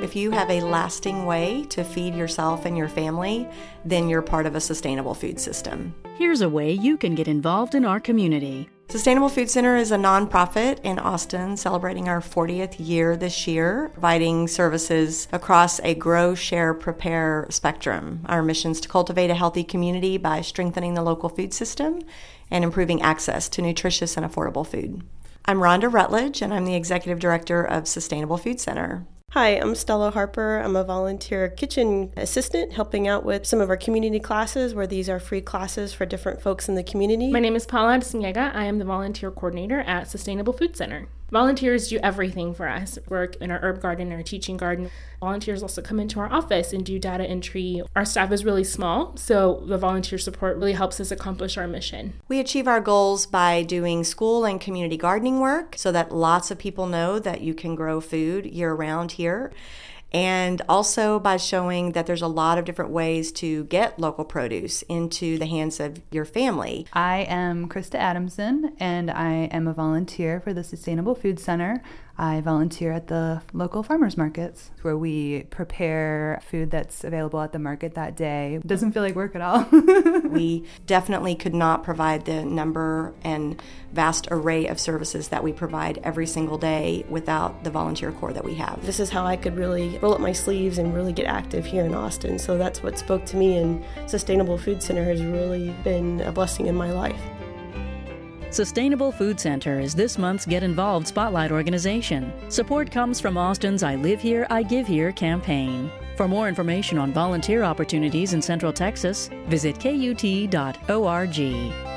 If you have a lasting way to feed yourself and your family, then you're part of a sustainable food system. Here's a way you can get involved in our community. Sustainable Food Center is a nonprofit in Austin celebrating our 40th year this year, providing services across a grow, share, prepare spectrum. Our mission is to cultivate a healthy community by strengthening the local food system and improving access to nutritious and affordable food. I'm Rhonda Rutledge, and I'm the Executive Director of Sustainable Food Center. Hi, I'm Stella Harper. I'm a volunteer kitchen assistant helping out with some of our community classes where these are free classes for different folks in the community. My name is Paula Adesanyega. I am the volunteer coordinator at Sustainable Food Center. Volunteers do everything for us. Work in our herb garden, our teaching garden. Volunteers also come into our office and do data entry. Our staff is really small, so the volunteer support really helps us accomplish our mission. We achieve our goals by doing school and community gardening work so that lots of people know that you can grow food year-round here. And also by showing that there's a lot of different ways to get local produce into the hands of your family. I am Krista Adamson, and I am a volunteer for the Sustainable Food Center. I volunteer at the local farmers markets where we prepare food that's available at the market that day. It doesn't feel like work at all. We definitely could not provide the number and vast array of services that we provide every single day without the volunteer corps that we have. This is how I could really roll up my sleeves and really get active here in Austin. So that's what spoke to me, and Sustainable Food Center has really been a blessing in my life. Sustainable Food Center is this month's Get Involved Spotlight organization. Support comes from Austin's I Live Here, I Give Here campaign. For more information on volunteer opportunities in Central Texas, visit KUT.org.